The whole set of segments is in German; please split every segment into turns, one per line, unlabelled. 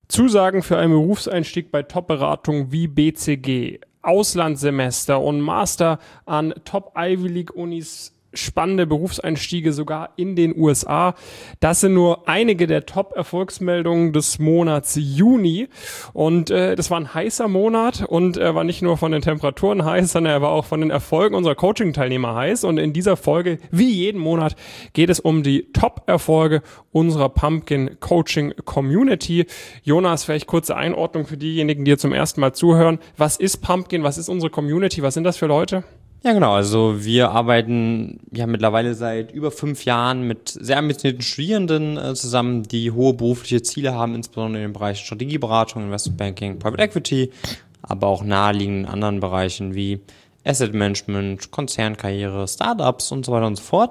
Zusagen für einen Berufseinstieg bei Top-Beratungen wie BCG, Auslandssemester und Master an Top-Ivy-League-Unis, spannende Berufseinstiege sogar in den USA. Das sind nur einige der Top-Erfolgsmeldungen des Monats Juni. Und das war ein heißer Monat und er war nicht nur von den Temperaturen heiß, sondern er war auch von den Erfolgen unserer Coaching-Teilnehmer heiß. Und in dieser Folge, wie jeden Monat, geht es um die Top-Erfolge unserer Pumpkin Coaching Community. Jonas, vielleicht kurze Einordnung für diejenigen, die hier zum ersten Mal zuhören. Was ist Pumpkin? Was ist unsere Community? Was sind das für Leute?
Ja, genau. Also wir arbeiten ja mittlerweile seit über 5 Jahren mit sehr ambitionierten Studierenden zusammen, die hohe berufliche Ziele haben, insbesondere in den Bereichen Strategieberatung, Investmentbanking, Private Equity, aber auch naheliegenden anderen Bereichen wie Asset Management, Konzernkarriere, Startups und so weiter und so fort.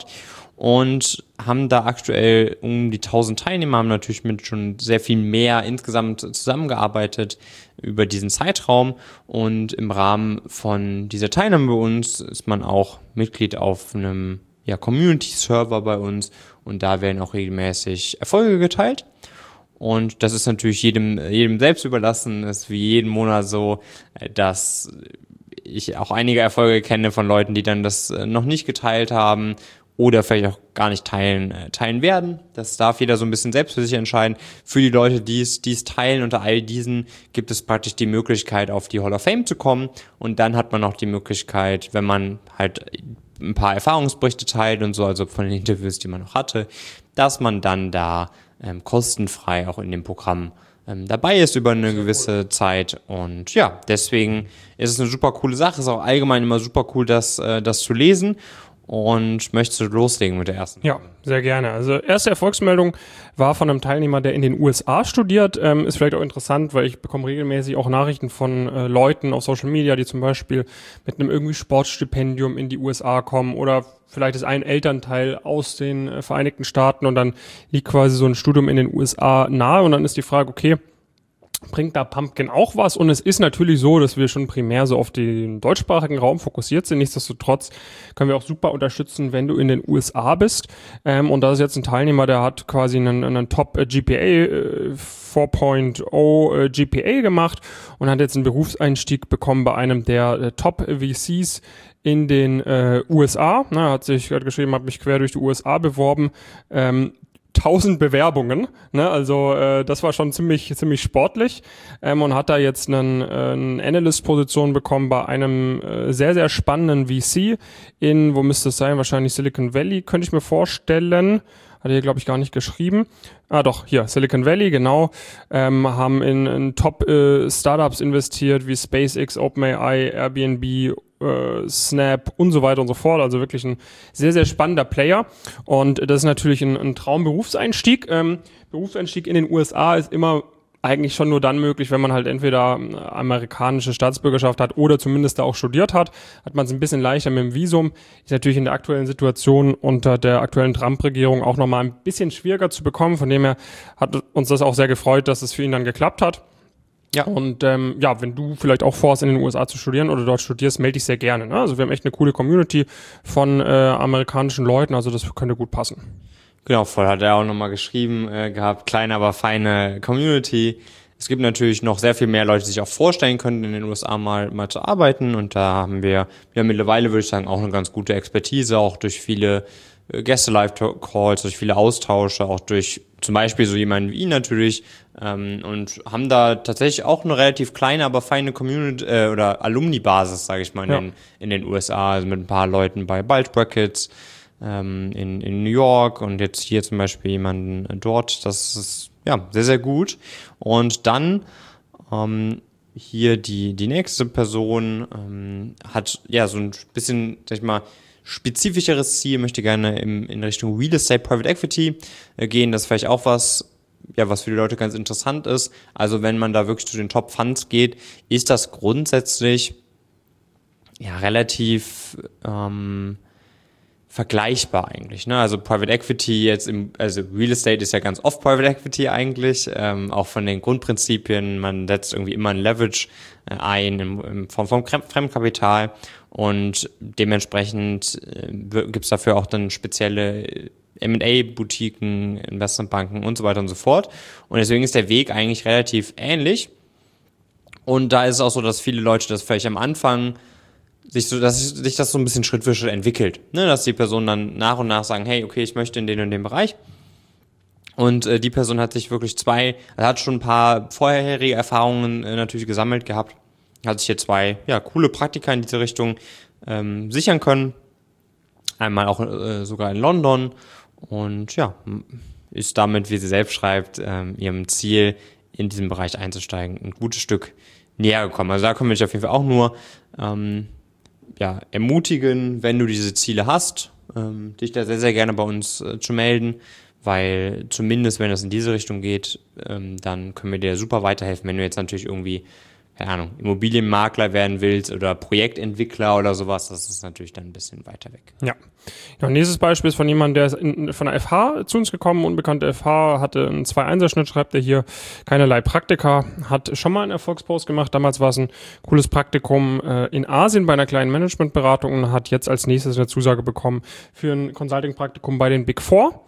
Und haben da aktuell um die 1000 Teilnehmer, haben natürlich mit schon sehr viel mehr insgesamt zusammengearbeitet über diesen Zeitraum. Und im Rahmen von dieser Teilnahme bei uns ist man auch Mitglied auf einem Community-Server bei uns und da werden auch regelmäßig Erfolge geteilt. Und das ist natürlich jedem selbst überlassen. Es ist wie jeden Monat so, dass ich auch einige Erfolge kenne von Leuten, die dann das noch nicht geteilt haben oder vielleicht auch gar nicht teilen werden. Das darf jeder so ein bisschen selbst für sich entscheiden. Für die Leute, die es teilen, unter all diesen gibt es praktisch die Möglichkeit, auf die Hall of Fame zu kommen. Und dann hat man auch die Möglichkeit, wenn man halt ein paar Erfahrungsberichte teilt und so, also von den Interviews, die man noch hatte, dass man dann da kostenfrei auch in dem Programm dabei ist über eine gewisse Zeit. Und ja, deswegen ist es eine super coole Sache. Ist auch allgemein immer super cool, das zu lesen. Und möchtest du loslegen mit der ersten?
Ja, sehr gerne. Also erste Erfolgsmeldung war von einem Teilnehmer, der in den USA studiert. Ist vielleicht auch interessant, weil ich bekomme regelmäßig auch Nachrichten von Leuten auf Social Media, die zum Beispiel mit einem irgendwie Sportstipendium in die USA kommen oder vielleicht ist ein Elternteil aus den Vereinigten Staaten und dann liegt quasi so ein Studium in den USA nahe und dann ist die Frage, okay, bringt da Pumpkin auch was? Und es ist natürlich so, dass wir schon primär so auf den deutschsprachigen Raum fokussiert sind. Nichtsdestotrotz können wir auch super unterstützen, wenn du in den USA bist. Und da ist jetzt ein Teilnehmer, der hat quasi einen Top GPA 4.0 GPA gemacht und hat jetzt einen Berufseinstieg bekommen bei einem der Top VCs in den USA. Er hat geschrieben, hat mich quer durch die USA beworben. 1000 Bewerbungen, ne? Also das war schon ziemlich sportlich und hat da jetzt eine Analyst-Position bekommen bei einem sehr, sehr spannenden VC wo müsste es sein? Wahrscheinlich Silicon Valley, könnte ich mir vorstellen. Hat er hier, glaube ich, gar nicht geschrieben. Doch, hier, Silicon Valley, genau. Haben in Top-Startups investiert, wie SpaceX, OpenAI, Airbnb, Snap und so weiter und so fort. Also wirklich ein sehr, sehr spannender Player. Und das ist natürlich ein Traumberufseinstieg. Berufseinstieg in den USA ist immer eigentlich schon nur dann möglich, wenn man halt entweder amerikanische Staatsbürgerschaft hat oder zumindest da auch studiert hat. Hat man es ein bisschen leichter mit dem Visum. Ist natürlich in der aktuellen Situation unter der aktuellen Trump-Regierung auch nochmal ein bisschen schwieriger zu bekommen. Von dem her hat uns das auch sehr gefreut, dass es für ihn dann geklappt hat. Ja, und wenn du vielleicht auch vorhast, in den USA zu studieren oder dort studierst, melde dich sehr gerne. Ne? Also wir haben echt eine coole Community von amerikanischen Leuten, also das könnte gut passen.
Genau, voll hat er auch nochmal geschrieben gehabt, kleine, aber feine Community. Es gibt natürlich noch sehr viel mehr Leute, die sich auch vorstellen können, in den USA mal zu arbeiten. Und da haben wir mittlerweile, würde ich sagen, auch eine ganz gute Expertise, auch durch viele Gäste-Live-Calls, durch viele Austausche, auch durch zum Beispiel so jemanden wie ihn natürlich, und haben da tatsächlich auch eine relativ kleine, aber feine Community oder Alumni-Basis, sage ich mal, in den USA, also mit ein paar Leuten bei Bulge Brackets in New York und jetzt hier zum Beispiel jemanden dort. Das ist ja sehr, sehr gut. Und dann hier die nächste Person hat ja so ein bisschen, sag ich mal, spezifischeres Ziel, möchte gerne in Richtung Real Estate Private Equity gehen. Das ist vielleicht auch was für die Leute ganz interessant ist. Also wenn man da wirklich zu den Top Funds geht, ist das grundsätzlich relativ vergleichbar eigentlich, ne? Also Private Equity also Real Estate ist ja ganz oft Private Equity eigentlich, auch von den Grundprinzipien, man setzt irgendwie immer ein Leverage ein in Form von Fremdkapital und dementsprechend gibt's dafür auch dann spezielle M&A-Boutiquen, Investmentbanken und so weiter und so fort. Und deswegen ist der Weg eigentlich relativ ähnlich. Und da ist es auch so, dass viele Leute das vielleicht am Anfang dass sich das so ein bisschen Schritt für Schritt entwickelt. Ne? Dass die Personen dann nach und nach sagen, hey, okay, ich möchte in den und den Bereich. Und die Person hat sich wirklich hat schon ein paar vorherige Erfahrungen natürlich gesammelt gehabt. Hat sich hier 2 coole Praktika in diese Richtung sichern können. Einmal auch sogar in London. Und ist damit, wie sie selbst schreibt, ihrem Ziel in diesem Bereich einzusteigen, ein gutes Stück näher gekommen. Also da können wir dich auf jeden Fall auch nur ermutigen, wenn du diese Ziele hast, dich da sehr, sehr gerne bei uns zu melden, weil zumindest, wenn es in diese Richtung geht, dann können wir dir super weiterhelfen. Wenn du jetzt natürlich irgendwie, keine Ahnung, Immobilienmakler werden willst oder Projektentwickler oder sowas, das ist natürlich dann ein bisschen weiter weg.
Ja. Nächstes Beispiel ist von jemandem, der ist von der FH zu uns gekommen, unbekannte FH, hatte einen 2-1er-Schnitt, schreibt er hier, keinerlei Praktika, hat schon mal einen Erfolgspost gemacht, damals war es ein cooles Praktikum in Asien bei einer kleinen Managementberatung und hat jetzt als nächstes eine Zusage bekommen für ein Consulting-Praktikum bei den Big Four.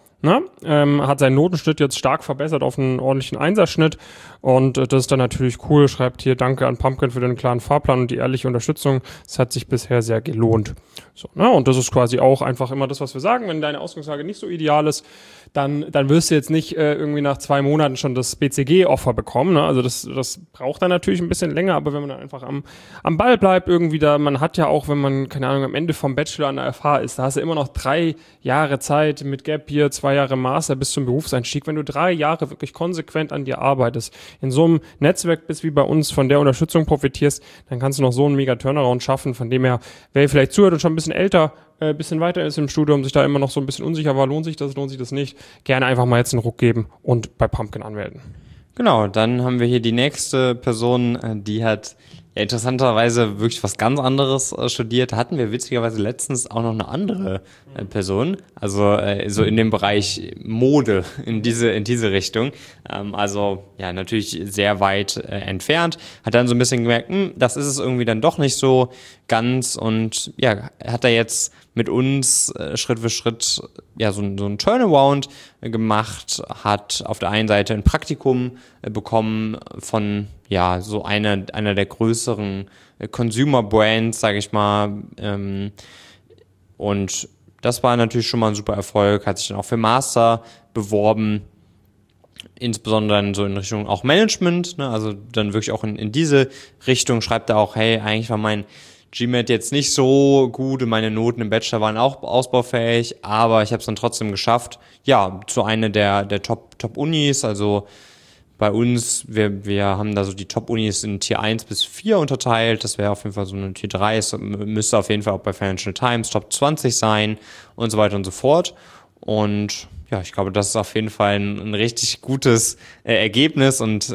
Hat seinen Notenschnitt jetzt stark verbessert auf einen ordentlichen 1er-Schnitt und das ist dann natürlich cool, schreibt hier, danke an Pumpkin für den klaren Fahrplan und die ehrliche Unterstützung, es hat sich bisher sehr gelohnt. So, und das ist quasi auch einfach immer das, was wir sagen, wenn deine Ausgangslage nicht so ideal ist, dann wirst du jetzt nicht irgendwie nach 2 Monaten schon das BCG-Offer bekommen, ne? Also das braucht dann natürlich ein bisschen länger, aber wenn man dann einfach am Ball bleibt irgendwie da, man hat ja auch, wenn man, keine Ahnung, am Ende vom Bachelor an der FH ist, da hast du immer noch 3 Jahre Zeit mit Gap Year, 2 Jahre Master bis zum Berufseinstieg. Wenn du 3 Jahre wirklich konsequent an dir arbeitest, in so einem Netzwerk bist wie bei uns, von der Unterstützung profitierst, dann kannst du noch so einen mega Turnaround schaffen, von dem her, wer vielleicht zuhört und schon ein bisschen älter, ein bisschen weiter ist im Studium, sich da immer noch so ein bisschen unsicher war, lohnt sich das nicht, gerne einfach mal jetzt einen Ruck geben und bei Pumpkin anmelden.
Genau, dann haben wir hier die nächste Person, die hat interessanterweise wirklich was ganz anderes studiert. Hatten wir witzigerweise letztens auch noch eine andere Person, also so in dem Bereich Mode, in diese Richtung. Also natürlich sehr weit entfernt. Hat dann so ein bisschen gemerkt, das ist es irgendwie dann doch nicht so ganz und hat er jetzt mit uns Schritt für Schritt so ein Turnaround gemacht, hat auf der einen Seite ein Praktikum bekommen von so einer der größeren Consumer Brands, sage ich mal, und das war natürlich schon mal ein super Erfolg, hat sich dann auch für Master beworben, insbesondere dann so in Richtung auch Management, ne? Also dann wirklich auch in diese Richtung, schreibt er auch, hey, eigentlich war mein GMAT jetzt nicht so gut und meine Noten im Bachelor waren auch ausbaufähig, aber ich habe es dann trotzdem geschafft, zu einer der Top-Unis, also bei uns, wir haben da so die Top-Unis in Tier 1 bis 4 unterteilt, das wäre auf jeden Fall so eine Tier 3, es müsste auf jeden Fall auch bei Financial Times Top 20 sein und so weiter und so fort und ich glaube, das ist auf jeden Fall ein richtig gutes Ergebnis und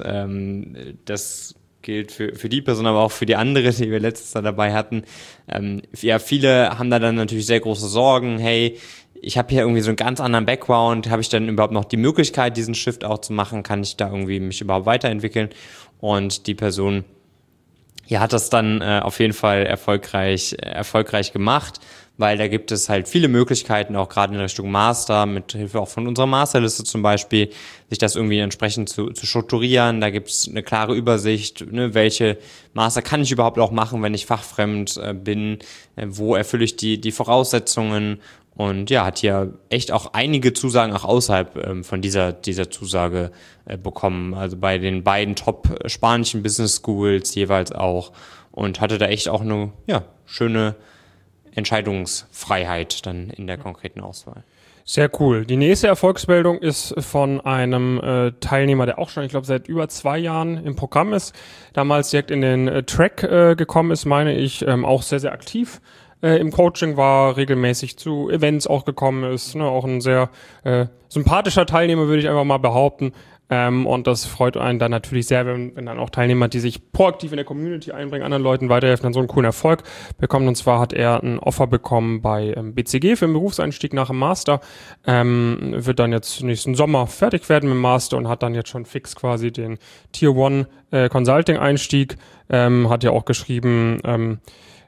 das gilt für die Person, aber auch für die andere, die wir letztes Jahr dabei hatten. Viele haben da dann natürlich sehr große Sorgen, hey, ich habe hier irgendwie so einen ganz anderen Background, habe ich dann überhaupt noch die Möglichkeit, diesen Shift auch zu machen, kann ich da irgendwie mich überhaupt weiterentwickeln? Und die Person hat das dann auf jeden Fall erfolgreich gemacht, weil da gibt es halt viele Möglichkeiten, auch gerade in Richtung Master, mit Hilfe auch von unserer Masterliste zum Beispiel, sich das irgendwie entsprechend zu strukturieren. Da gibt es eine klare Übersicht, ne, welche Master kann ich überhaupt auch machen, wenn ich fachfremd bin, wo erfülle ich die Voraussetzungen und hat hier echt auch einige Zusagen auch außerhalb von dieser Zusage bekommen, also bei den beiden Top spanischen Business Schools jeweils auch und hatte da echt auch eine schöne Entscheidungsfreiheit dann in der konkreten Auswahl.
Sehr cool. Die nächste Erfolgsmeldung ist von einem Teilnehmer, der auch schon, ich glaube, seit über 2 Jahren im Programm ist, damals direkt in den Track gekommen ist, meine ich, auch sehr, sehr aktiv im Coaching war, regelmäßig zu Events auch gekommen ist, ne, auch ein sehr sympathischer Teilnehmer, würde ich einfach mal behaupten. Und das freut einen dann natürlich sehr, wenn dann auch Teilnehmer, die sich proaktiv in der Community einbringen, anderen Leuten weiterhelfen, dann so einen coolen Erfolg bekommen. Und zwar hat er ein Offer bekommen bei BCG für einen Berufseinstieg nach dem Master, wird dann jetzt nächsten Sommer fertig werden mit dem Master und hat dann jetzt schon fix quasi den Tier 1 Consulting Einstieg, hat ja auch geschrieben,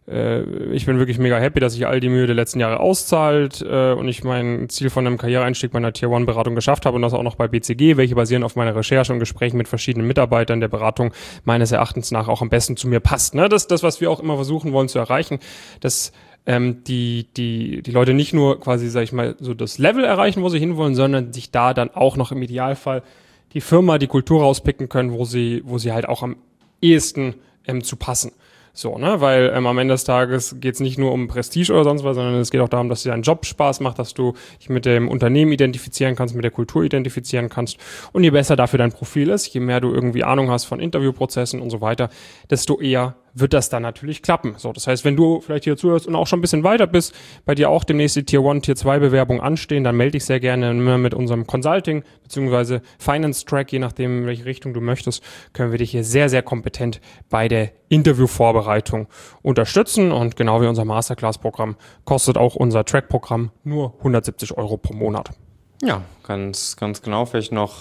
ich bin wirklich mega happy, dass sich all die Mühe der letzten Jahre auszahlt und ich mein Ziel von einem Karriereeinstieg bei einer Tier-1-Beratung geschafft habe und das auch noch bei BCG, welche basieren auf meiner Recherche und Gesprächen mit verschiedenen Mitarbeitern der Beratung meines Erachtens nach auch am besten zu mir passt. Ne? Das ist das, was wir auch immer versuchen wollen zu erreichen, dass die Leute nicht nur quasi, sag ich mal, so das Level erreichen, wo sie hinwollen, sondern sich da dann auch noch im Idealfall die Firma, die Kultur rauspicken können, wo sie halt auch am ehesten zu passen. So, ne, weil am Ende des Tages geht es nicht nur um Prestige oder sonst was, sondern es geht auch darum, dass dir dein Job Spaß macht, dass du dich mit dem Unternehmen identifizieren kannst, mit der Kultur identifizieren kannst. Und je besser dafür dein Profil ist, je mehr du irgendwie Ahnung hast von Interviewprozessen und so weiter, desto eher wird das dann natürlich klappen. So, das heißt, wenn du vielleicht hier zuhörst und auch schon ein bisschen weiter bist, bei dir auch demnächst die Tier 1, Tier 2 Bewerbungen anstehen, dann melde dich sehr gerne mit unserem Consulting bzw. Finance Track, je nachdem, in welche Richtung du möchtest, können wir dich hier sehr, sehr kompetent bei der Interviewvorbereitung unterstützen. Und genau wie unser Masterclass-Programm kostet auch unser Track-Programm nur 170 € pro Monat.
Ja, ganz genau. Vielleicht noch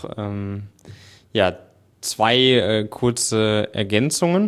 zwei kurze Ergänzungen.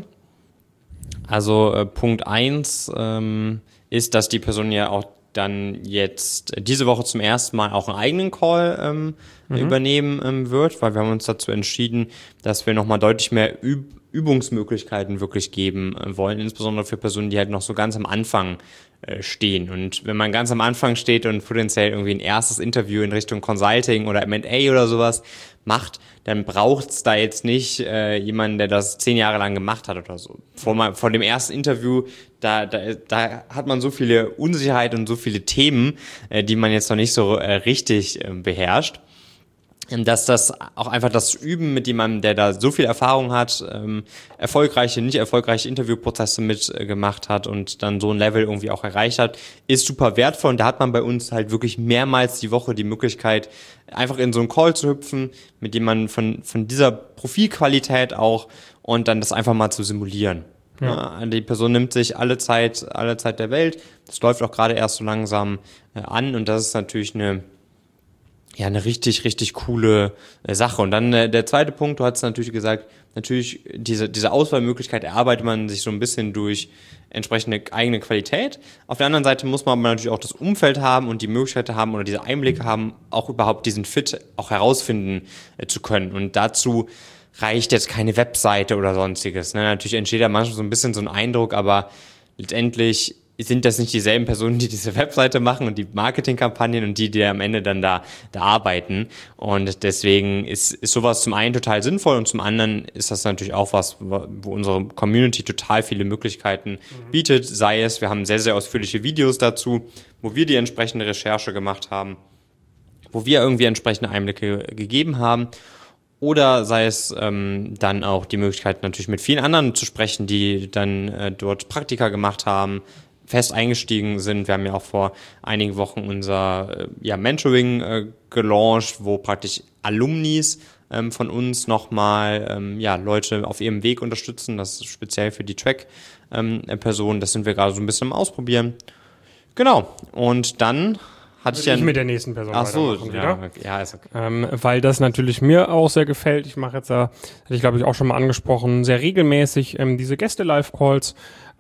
Also Punkt 1 ist, dass die Person ja auch dann jetzt diese Woche zum ersten Mal auch einen eigenen Call übernehmen wird, weil wir haben uns dazu entschieden, dass wir nochmal deutlich mehr Übungsmöglichkeiten wirklich geben wollen, insbesondere für Personen, die halt noch so ganz am Anfang stehen. Und wenn man ganz am Anfang steht und potenziell irgendwie ein erstes Interview in Richtung Consulting oder M&A oder sowas macht, dann braucht's da jetzt nicht jemanden, der das 10 Jahre lang gemacht hat oder so. Vor dem ersten Interview, da hat man so viele Unsicherheit und so viele Themen, die man jetzt noch nicht so richtig beherrscht, dass das auch einfach das Üben mit jemandem, der da so viel Erfahrung hat, erfolgreiche, nicht erfolgreiche Interviewprozesse mitgemacht hat und dann so ein Level irgendwie auch erreicht hat, ist super wertvoll. Und da hat man bei uns halt wirklich mehrmals die Woche die Möglichkeit, einfach in so einen Call zu hüpfen, mit jemandem von dieser Profilqualität auch und dann das einfach mal zu simulieren. Ja. Die Person nimmt sich alle Zeit der Welt. Das läuft auch gerade erst so langsam an und das ist natürlich eine richtig, richtig coole Sache. Und dann der zweite Punkt, du hast natürlich gesagt, natürlich diese Auswahlmöglichkeit erarbeitet man sich so ein bisschen durch entsprechende eigene Qualität. Auf der anderen Seite muss man aber natürlich auch das Umfeld haben und die Möglichkeit haben oder diese Einblicke haben, auch überhaupt diesen Fit auch herausfinden zu können. Und dazu reicht jetzt keine Webseite oder sonstiges. Ne? Natürlich entsteht da manchmal so ein bisschen so ein Eindruck, aber letztendlich sind das nicht dieselben Personen, die diese Webseite machen und die Marketingkampagnen und die am Ende dann da arbeiten. Und deswegen ist sowas zum einen total sinnvoll und zum anderen ist das natürlich auch was, wo unsere Community total viele Möglichkeiten bietet. Sei es, wir haben sehr, sehr ausführliche Videos dazu, wo wir die entsprechende Recherche gemacht haben, wo wir irgendwie entsprechende Einblicke gegeben haben. Oder sei es dann auch die Möglichkeit, natürlich mit vielen anderen zu sprechen, die dann dort Praktika gemacht haben, fest eingestiegen sind. Wir haben ja auch vor einigen Wochen unser Mentoring gelauncht, wo praktisch Alumnis von uns nochmal Leute auf ihrem Weg unterstützen. Das ist speziell für die Track-Personen. Das sind wir gerade so ein bisschen am Ausprobieren. Genau. Und dann hatte ich
mit der nächsten Person weitermachen wieder.
Ja, ist okay.
Weil das natürlich mir auch sehr gefällt. Ich mache jetzt, hatte ich glaube ich auch schon mal angesprochen, sehr regelmäßig diese Gäste-Live-Calls,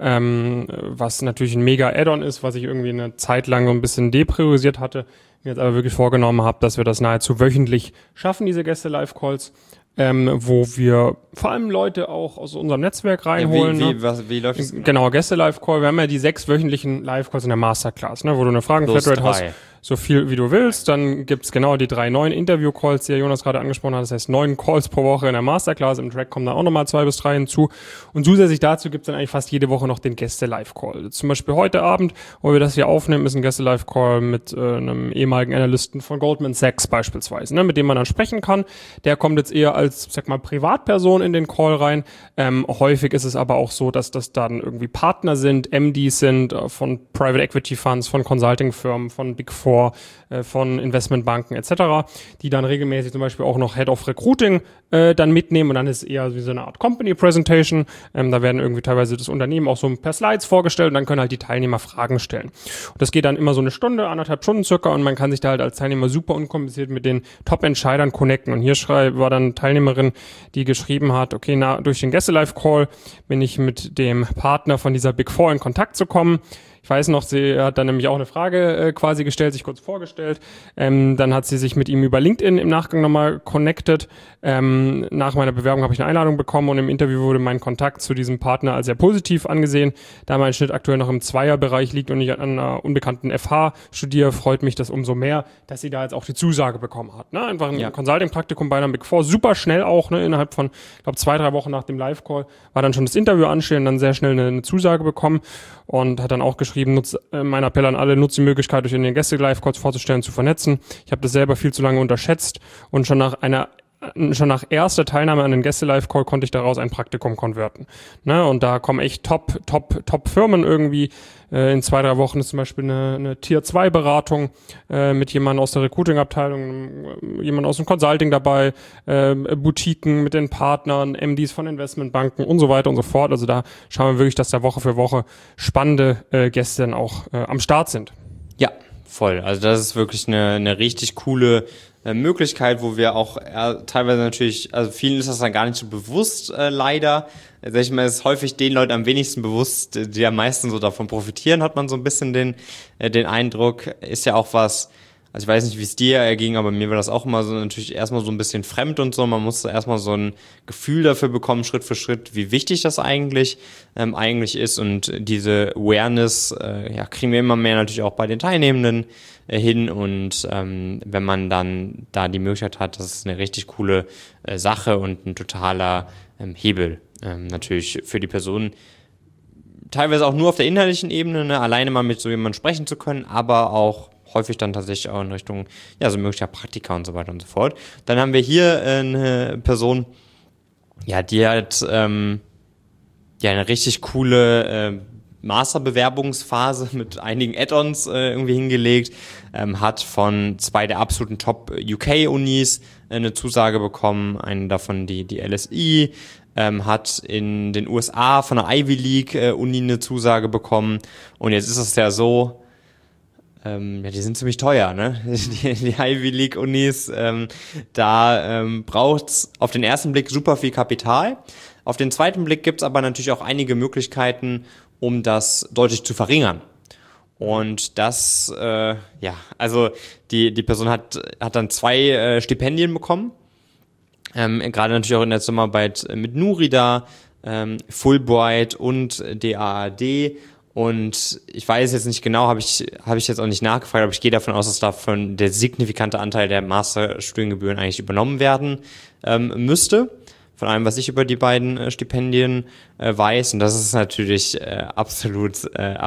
was natürlich ein mega Add-on ist, was ich irgendwie eine Zeit lang so ein bisschen depriorisiert hatte, mir jetzt aber wirklich vorgenommen habe, dass wir das nahezu wöchentlich schaffen, diese Gäste-Live-Calls, wo wir vor allem Leute auch aus unserem Netzwerk reinholen.
Wie läuft das?
Genau, Gäste-Live-Call. Wir haben ja die 6 wöchentlichen Live-Calls in der Masterclass, ne, wo du eine Fragen-Flatrate hast, so viel wie du willst. Dann gibt's genau die 3 neuen Interview-Calls, die Jonas gerade angesprochen hat. Das heißt 9 Calls pro Woche in der Masterclass. Im Track kommen da auch nochmal 2 bis 3 hinzu. Und zusätzlich dazu gibt's dann eigentlich fast jede Woche noch den Gäste-Live-Call. Zum Beispiel heute Abend, wo wir das hier aufnehmen, ist ein Gäste-Live-Call mit einem ehemaligen Analysten von Goldman Sachs beispielsweise, ne, mit dem man dann sprechen kann. Der kommt jetzt eher als, sag mal, Privatperson in den Call rein. Häufig ist es aber auch so, dass das dann irgendwie Partner sind, MDs sind von Private Equity Funds, von Consulting-Firmen, von Big Four, von Investmentbanken etc., die dann regelmäßig zum Beispiel auch noch Head of Recruiting dann mitnehmen und dann ist es eher wie so eine Art Company Presentation. Da werden irgendwie teilweise das Unternehmen auch so per Slides vorgestellt und dann können halt die Teilnehmer Fragen stellen. Und das geht dann immer so eine Stunde, 1,5 Stunden circa und man kann sich da halt als Teilnehmer super unkompliziert mit den Top-Entscheidern connecten. Und hier war dann eine Teilnehmerin, die geschrieben hat, okay, durch den Gäste-Live-Call bin ich mit dem Partner von dieser Big Four in Kontakt zu kommen. Ich weiß noch, sie hat dann nämlich auch eine Frage quasi gestellt, sich kurz vorgestellt. Dann hat sie sich mit ihm über LinkedIn im Nachgang nochmal connected. Nach meiner Bewerbung habe ich eine Einladung bekommen und im Interview wurde mein Kontakt zu diesem Partner als sehr positiv angesehen. Da mein Schnitt aktuell noch im Zweierbereich liegt und ich an einer unbekannten FH studiere, freut mich das umso mehr, dass sie da jetzt auch die Zusage bekommen hat. Ne? Einfach ein Consulting-Praktikum bei einer Big Four, super schnell auch, ne? Innerhalb von, ich glaube, 2-3 Wochen nach dem Live-Call war dann schon das Interview anstehen und dann sehr schnell eine Zusage bekommen und hat dann auch geschrieben, mein Appell an alle, nutzt die Möglichkeit, euch in den Gäste-Live-Calls vorzustellen, zu vernetzen. Ich habe das selber viel zu lange unterschätzt und schon nach erster Teilnahme an den Gäste-Live-Call konnte ich daraus ein Praktikum konverten. Ne? Und da kommen echt top Firmen irgendwie. In 2-3 Wochen ist zum Beispiel eine Tier-2-Beratung mit jemandem aus der Recruiting-Abteilung, jemand aus dem Consulting dabei, Boutiquen mit den Partnern, MDs von Investmentbanken und so weiter und so fort. Also da schauen wir wirklich, dass da Woche für Woche spannende Gäste dann auch am Start sind.
Ja, voll. Also das ist wirklich eine richtig coole Möglichkeit, wo wir auch teilweise natürlich, also vielen ist das dann gar nicht so bewusst, leider. Sag ich mal, ist häufig den Leuten am wenigsten bewusst, die am meisten so davon profitieren, hat man so ein bisschen den Eindruck. Ist ja auch was, also ich weiß nicht, wie es dir erging, aber mir war das auch immer so natürlich erstmal so ein bisschen fremd und so. Man musste erstmal so ein Gefühl dafür bekommen, Schritt für Schritt, wie wichtig das eigentlich ist. Und diese Awareness kriegen wir immer mehr natürlich auch bei den Teilnehmenden hin. Und wenn man dann da die Möglichkeit hat, das ist eine richtig coole Sache und ein totaler Hebel natürlich für die Person. Teilweise auch nur auf der inhaltlichen Ebene, ne, alleine mal mit so jemandem sprechen zu können, aber auch häufig dann tatsächlich auch in Richtung, ja, so möglicher Praktika und so weiter und so fort. Dann haben wir hier eine Person, ja, die hat eine richtig coole Masterbewerbungsphase mit einigen Add-ons irgendwie hingelegt, hat von 2 der absoluten Top-UK-Unis eine Zusage bekommen, eine davon die LSI, hat in den USA von der Ivy League Uni eine Zusage bekommen und jetzt ist es ja so, die sind ziemlich teuer, ne? Die Ivy League Unis, da braucht's auf den ersten Blick super viel Kapital. Auf den zweiten Blick gibt's aber natürlich auch einige Möglichkeiten, um das deutlich zu verringern. Und das, also die Person hat dann 2 Stipendien bekommen. Gerade natürlich auch in der Zusammenarbeit mit Nurida, Fulbright und DAAD. Und ich weiß jetzt nicht genau, habe ich jetzt auch nicht nachgefragt, aber ich gehe davon aus, dass davon der signifikante Anteil der Masterstudiengebühren eigentlich übernommen werden müsste. Von allem, was ich über die beiden Stipendien weiß. Und das ist natürlich absolut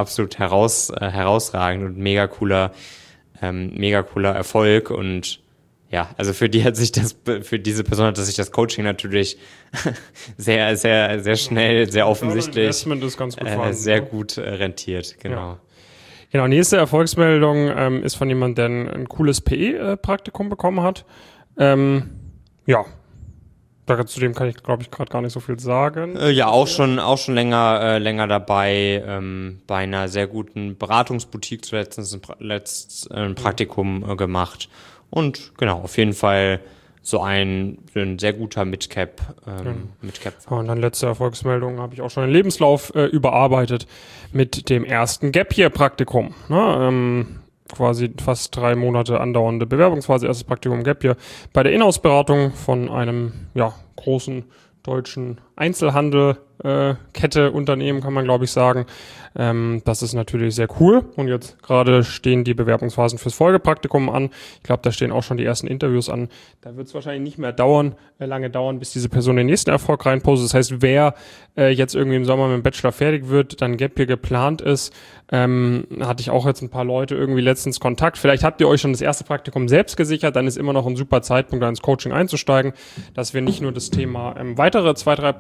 herausragend und mega cooler Erfolg. Und ja, also für diese Person hat sich das Coaching natürlich sehr, sehr, sehr schnell, sehr offensichtlich,
Investment ist ganz gut vorhanden,
sehr gut rentiert, genau.
Ja. Genau, nächste Erfolgsmeldung ist von jemandem, der ein cooles PE-Praktikum bekommen hat. Zu dem kann ich, glaube ich, gerade gar nicht so viel sagen.
Auch schon länger dabei, bei einer sehr guten Beratungsboutique zuletzt ein Praktikum gemacht. Und genau, auf jeden Fall so ein sehr guter Midcap.
Und dann letzte Erfolgsmeldung habe ich auch schon den Lebenslauf überarbeitet mit dem ersten Gap-Year-Praktikum. Ne? Quasi fast 3 Monate andauernde Bewerbungsphase, erstes Praktikum Gap Year bei der Inhouse-Beratung von einem großen deutschen Einzelhandel, Kette, Unternehmen, kann man glaube ich sagen. Das ist natürlich sehr cool und jetzt gerade stehen die Bewerbungsphasen fürs Folgepraktikum an. Ich glaube, da stehen auch schon die ersten Interviews an. Da wird es wahrscheinlich nicht mehr lange dauern, bis diese Person den nächsten Erfolg reinpostet. Das heißt, wer jetzt irgendwie im Sommer mit dem Bachelor fertig wird, dann Gap Year geplant ist, hatte ich auch jetzt ein paar Leute irgendwie letztens Kontakt. Vielleicht habt ihr euch schon das erste Praktikum selbst gesichert, dann ist immer noch ein super Zeitpunkt, da ins Coaching einzusteigen, dass wir nicht nur das Thema weitere 2-3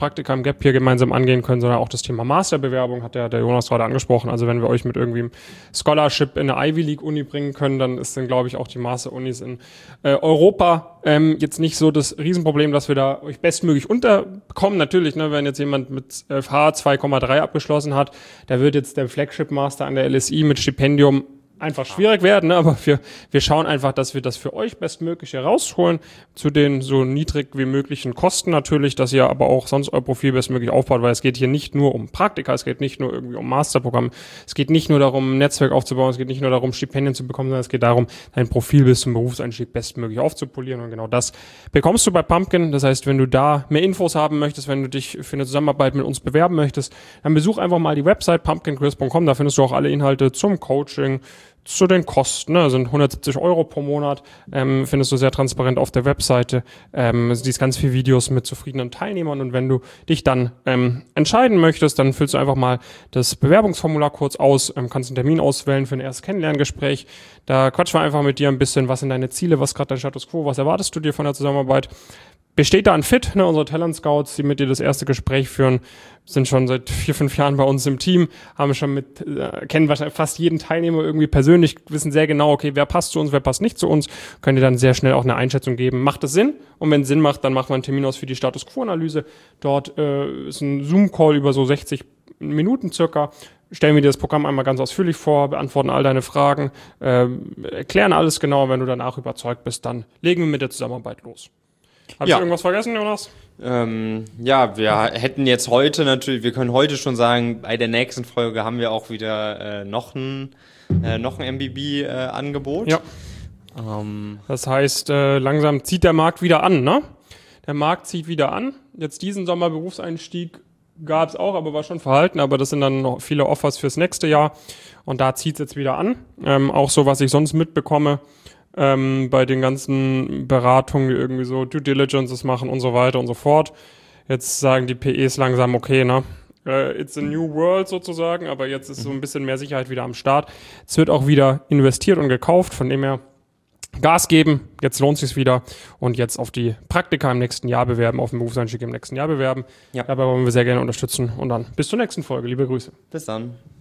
Praktika im Gap hier gemeinsam angehen können, sondern auch das Thema Masterbewerbung, hat der Jonas gerade angesprochen. Also wenn wir euch mit irgendwie einem Scholarship in eine Ivy League Uni bringen können, dann ist dann, glaube ich, auch die Master-Unis in Europa jetzt nicht so das Riesenproblem, dass wir da euch bestmöglich unterbekommen. Natürlich, ne, wenn jetzt jemand mit FH 2,3 abgeschlossen hat, da wird jetzt der Flagship Master an der LSI mit Stipendium einfach schwierig werden, ne? Aber wir schauen einfach, dass wir das für euch bestmöglich herausholen, zu den so niedrig wie möglichen Kosten natürlich, dass ihr aber auch sonst euer Profil bestmöglich aufbaut, weil es geht hier nicht nur um Praktika, es geht nicht nur irgendwie um Masterprogramm, es geht nicht nur darum, ein Netzwerk aufzubauen, es geht nicht nur darum, Stipendien zu bekommen, sondern es geht darum, dein Profil bis zum Berufseinstieg bestmöglich aufzupolieren, und genau das bekommst du bei Pumpkin. Das heißt, wenn du da mehr Infos haben möchtest, wenn du dich für eine Zusammenarbeit mit uns bewerben möchtest, dann besuch einfach mal die Website pumpkinquiz.com, da findest du auch alle Inhalte zum Coaching, zu den Kosten, ne, sind 170 € pro Monat, findest du sehr transparent auf der Webseite. Du siehst ganz viele Videos mit zufriedenen Teilnehmern, und wenn du dich dann entscheiden möchtest, dann füllst du einfach mal das Bewerbungsformular kurz aus, kannst einen Termin auswählen für ein erstes Kennenlerngespräch. Da quatschen wir einfach mit dir ein bisschen, was sind deine Ziele, was ist gerade dein Status Quo, was erwartest du dir von der Zusammenarbeit. Besteht da ein Fit, ne? Unsere Talent Scouts, die mit dir das erste Gespräch führen, sind schon seit 4-5 Jahren bei uns im Team, haben schon kennen wahrscheinlich fast jeden Teilnehmer irgendwie persönlich, wissen sehr genau, okay, wer passt zu uns, wer passt nicht zu uns, können dir dann sehr schnell auch eine Einschätzung geben. Macht es Sinn? Und wenn es Sinn macht, dann machen wir einen Termin aus für die Status Quo-Analyse. Dort ist ein Zoom-Call über so 60 Minuten circa. Stellen wir dir das Programm einmal ganz ausführlich vor, beantworten all deine Fragen, erklären alles genau. Wenn du danach überzeugt bist, dann legen wir mit der Zusammenarbeit los. Habe ich irgendwas vergessen, Jonas?
Ja, wir hätten jetzt heute natürlich, wir können heute schon sagen, bei der nächsten Folge haben wir auch wieder noch ein MBB-Angebot.
Ja. Das heißt, langsam zieht der Markt wieder an, ne? Der Markt zieht wieder an. Jetzt diesen Sommer Berufseinstieg gab es auch, aber war schon verhalten. Aber das sind dann noch viele Offers fürs nächste Jahr. Und da zieht es jetzt wieder an. Auch so, was ich sonst mitbekomme, bei den ganzen Beratungen, die irgendwie so Due Diligences machen und so weiter und so fort. Jetzt sagen die PEs langsam, okay, ne, it's a new world sozusagen, aber jetzt ist so ein bisschen mehr Sicherheit wieder am Start. Es wird auch wieder investiert und gekauft, von dem her Gas geben, jetzt lohnt sich's wieder, und jetzt auf die Praktika im nächsten Jahr bewerben, auf den Berufseinstieg im nächsten Jahr bewerben. Ja. Dabei wollen wir sehr gerne unterstützen, und dann bis zur nächsten Folge. Liebe Grüße.
Bis dann.